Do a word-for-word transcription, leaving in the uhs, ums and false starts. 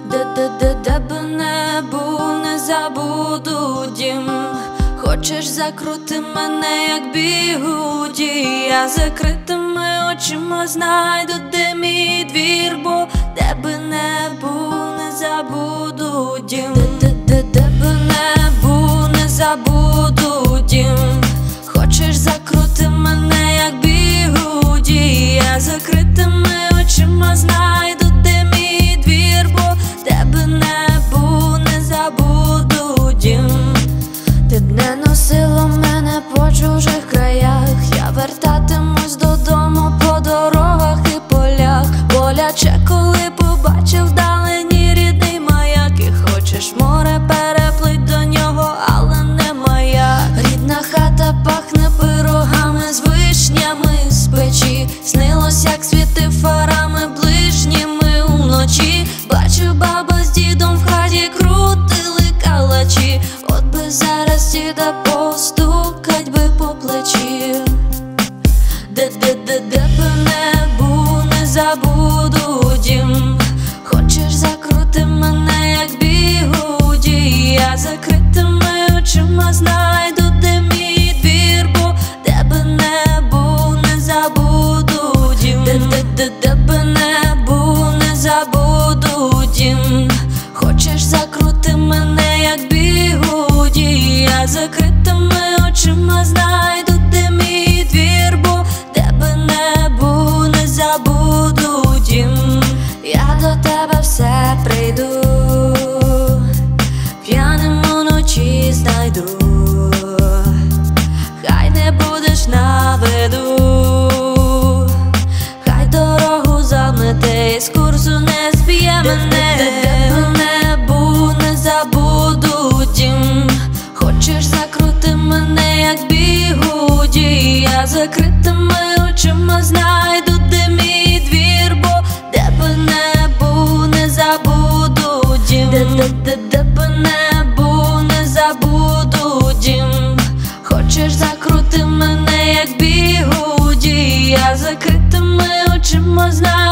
Де б не був, не забуду дім. Хочеш закрути мене, як бігуді, я закритими очима знайду, де мій двір, бо де би не був, не забуду дім. Де б не був, не забуду дім. Хочеш закрути мене, як бігуді, я закритими очима знайду, де мій двір, бо де би не був, не забуду дім. Ти б не носила мене по чужих краях, я вертатимусь додому по дорогах і полях. Боляче, коли побачив вдалині рідний маяк, і хочеш море переплить до нього, але не моя. Рідна хата пахне пирогами з вишнями з печі. Снилось, як світив фарами ближніми уночі. Бачив, баба з дідом в хаті крутили калачі. От би зараз діда постукать би по плечі. Де-де-де-де б не був, не забуду дім. Хочеш закрути мене, як бігуді, я закритими очима знайду, де мій двір, бо де б не був, не забуду дім. Де-де-де б не був, не забуду дім. Хочеш закрути мене, як бігуді, я закритими очима знайду, де мій двір, бо де б не був, не забуду дім. Я до тебе все прийду, п'яним уночі знайду. Хай не будеш на виду, хай дорогу замете і з курсу не зб'є мене. Де б не був, не забуду дім. Хочеш закрути мене, як бігуді, я закритими очима знайду, де мій двір, бо де б не був, не забуду дім. Де б не був, не забуду дім. Хочеш закрути мене, як бігуді, я закритими очима знайду.